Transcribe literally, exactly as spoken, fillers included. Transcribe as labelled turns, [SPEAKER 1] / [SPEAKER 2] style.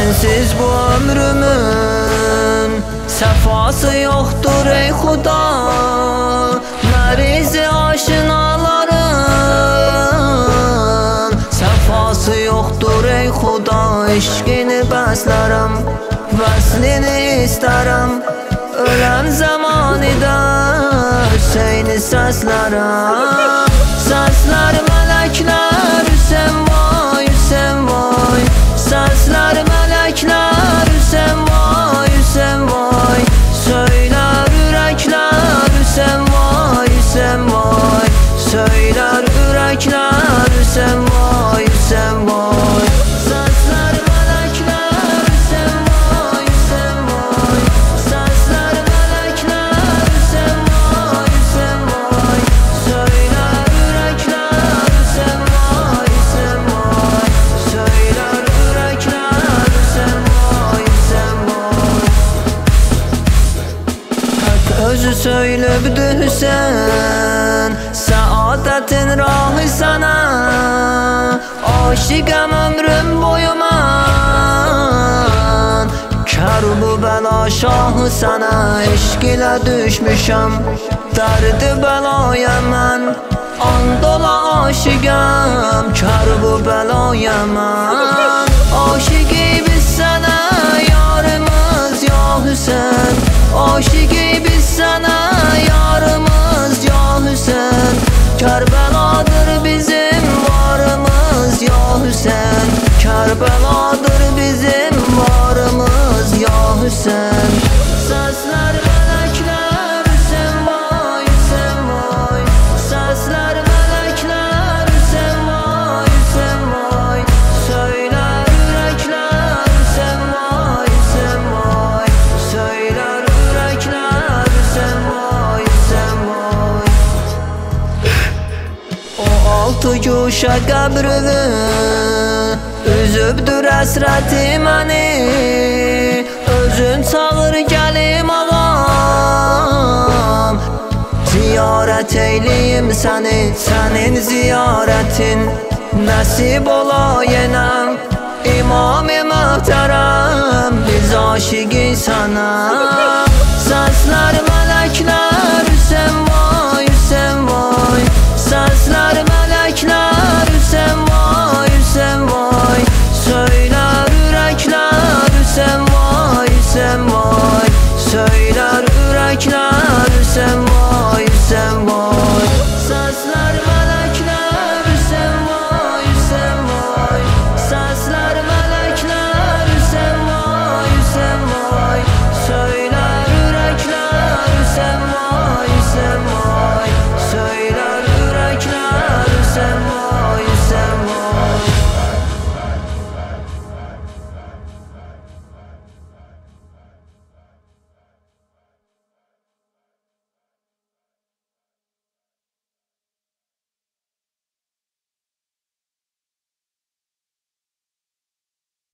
[SPEAKER 1] sensiz bu ömrümün sefası yoktur ey Xuda. Merizi aşinaların sefası yoktur ey Xuda. Eşkini bəslərəm, vəslini istərəm, ölən zamanıda Hüseyni səslərəm. Səslər mələklər Hüseyn vay, Hüseyn vay. Səslər mələklər Hüseyn vay, Hüseyn vay. Söylər ürəklər Hüseyn vay, Hüseyn vay. Söylər ürəklər Hüseyn vay, Hüseyn vay. Səslər mələklər Hüseyn vay, Hüseyn vay. Səslər mələklər Hüseyn vay, Hüseyn vay. Söylər ürəklər Hüseyn vay, Hüseyn vay. Söylər ürəklər Hüseyn vay, Hüseyn vay. Hak özü söylübdü Hüseyn, saadetin rahı sana. Aşıqam ömrüm boyuman, kərbu bəla şahı sana. Eşq ilə düşmüşəm, dərdi bəlaya mən. Andola aşıqam, kərbu bəlaya mən. Aşıqi biz sənə yarımız ya Hüseyn. Aşıqi biz sənə yarımız ya Hüseyn. Kərbeladır bizim varımız ya Hüseyn. Kərbeladır bizim varımız ya Hüseyn. Səslər mələklər Hüseyn vay, Hüseyn vay. Səslər mələklər Hüseyn vay, Hüseyn vay. Söylər ürəklər Hüseyn vay, Hüseyn vay. Söylər ürəklər Hüseyn vay, Hüseyn vay. O altı guşə qəbrimi üzübdür əsrəti məni. Özün çağır gəlim ağam, ziyarət eyliyim səni. Sənin ziyarətin nəsib ola yenəm. İmam-ı möhtərəm, biz aşıqı sana. Səslər mələklər